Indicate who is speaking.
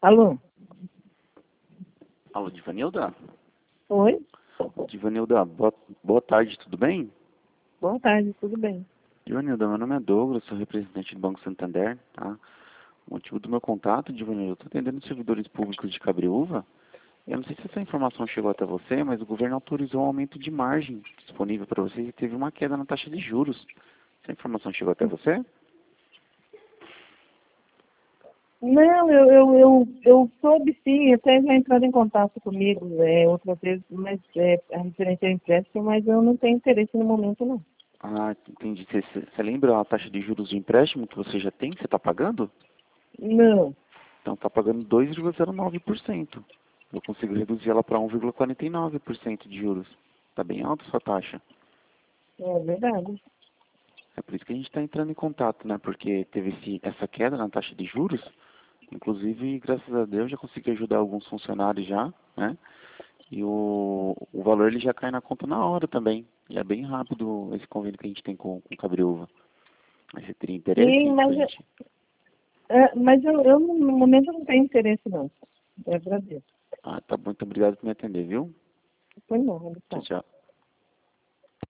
Speaker 1: Alô?
Speaker 2: Alô, Divanilda?
Speaker 1: Oi?
Speaker 2: Divanilda, boa tarde, tudo bem?
Speaker 1: Boa tarde, tudo bem?
Speaker 2: Divanilda, meu nome é Douglas, sou representante do Banco Santander, tá? O motivo do meu contato, Divanilda, eu estou atendendo servidores públicos de Cabreúva. Eu não sei se essa informação chegou até você, mas o governo autorizou um aumento de margem disponível para você e teve uma queda na taxa de juros. Essa informação chegou até você?
Speaker 1: Não, eu soube sim, até já entraram em contato comigo outra vez, mas a referente ao empréstimo, mas eu não tenho interesse no momento, não.
Speaker 2: Ah, entendi. Você lembra a taxa de juros de empréstimo que você já tem, que você está pagando?
Speaker 1: Não,
Speaker 2: Então está pagando 2,09%. Eu consigo reduzir ela para 1,49% de juros. Está bem alta a sua taxa.
Speaker 1: é verdade.
Speaker 2: É por isso que a gente está entrando em contato, né? Porque teve essa queda na taxa de juros. Inclusive, graças a Deus, já consegui ajudar alguns funcionários já, né? E o valor ele já cai na conta na hora também. E é bem rápido esse convênio que a gente tem com Cabreúva. Aí você teria interesse
Speaker 1: Sim,
Speaker 2: em
Speaker 1: mas,
Speaker 2: a gente...
Speaker 1: mas eu no momento não tenho interesse, não. Eu agradeço.
Speaker 2: Ah, tá bom. Muito obrigado por me atender, viu?
Speaker 1: Foi não,
Speaker 2: Tchau,
Speaker 1: tá.
Speaker 2: tchau.